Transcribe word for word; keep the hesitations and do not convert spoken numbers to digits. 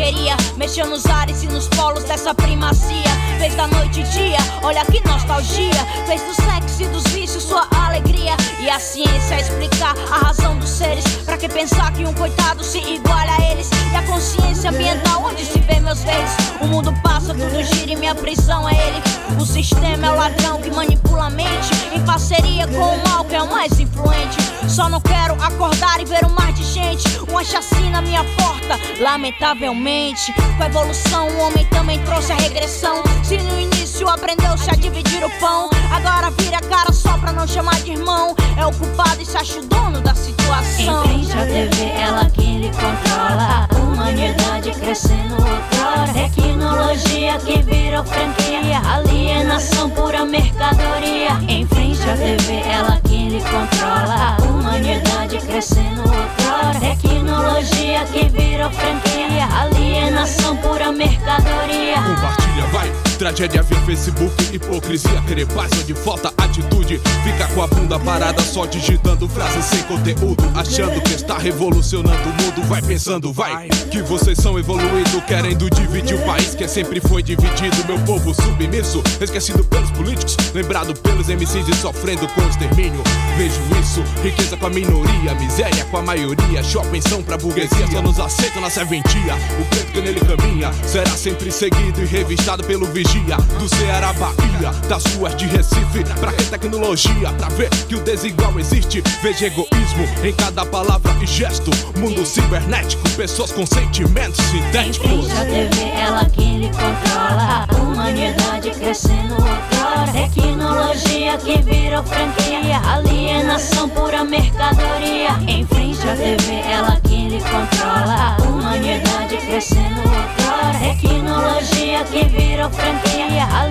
queria mexer nos ares e nos polos dessa primazia. Fez da noite e dia, olha que nostalgia. Fez do sexo e dos vícios sua alegria. E a ciência explicar a razão dos seres. Pra que pensar que um coitado se iguala a eles? E a consciência ambiental onde se vê meus verdes. O mundo passa, tudo gira e minha prisão é ele. O sistema é o ladrão que manipula a mente, em parceria com o mal que é o mais influente. Só não quero acordar e ver um mar de gente, uma chacina à minha porta, lamentavelmente. Com a evolução o homem também trouxe a regressão. Se no início aprendeu-se a dividir o pão, agora vira a cara só pra não chamar de irmão. É o culpado e se acha o dono da situação. Em frente à T V, ela quem lhe controla. A humanidade crescendo outrora. Tecnologia que virou franquia. Alienação, pura mercadoria. Em frente à T V, ela quem lhe controla. A humanidade crescendo outrora. Tecnologia que virou franquia. Alienação, pura mercadoria. Compartilha, vai! Tragédia via Facebook, hipocrisia, querer paz onde falta atitude. Fica com a bunda parada só digitando frases sem conteúdo, achando que está revolucionando o mundo. Vai pensando, vai, que vocês são evoluídos, querendo dividir o país que sempre foi dividido. Meu povo submisso, esquecido pelos políticos, lembrado pelos M Cs e sofrendo com extermínio. Vejo isso, riqueza com a minoria, miséria com a maioria. Shopping são pra burguesia, só nos aceitam na serventia. O preto que nele caminha será sempre seguido e revistado pelo vigia. Do Ceará, Bahia, das ruas de Recife. Pra que tecnologia? Pra ver que o desigual existe. Veja egoísmo em cada palavra e gesto. Mundo cibernético, pessoas com sentimentos sintéticos. Em frente à T V, ela quem lhe controla. A humanidade crescendo outrora. Tecnologia que virou franquia. Alienação, pura mercadoria. Em frente à T V, ela quem lhe controla. A humanidade crescendo outrora. Tecnologia que virou franquia.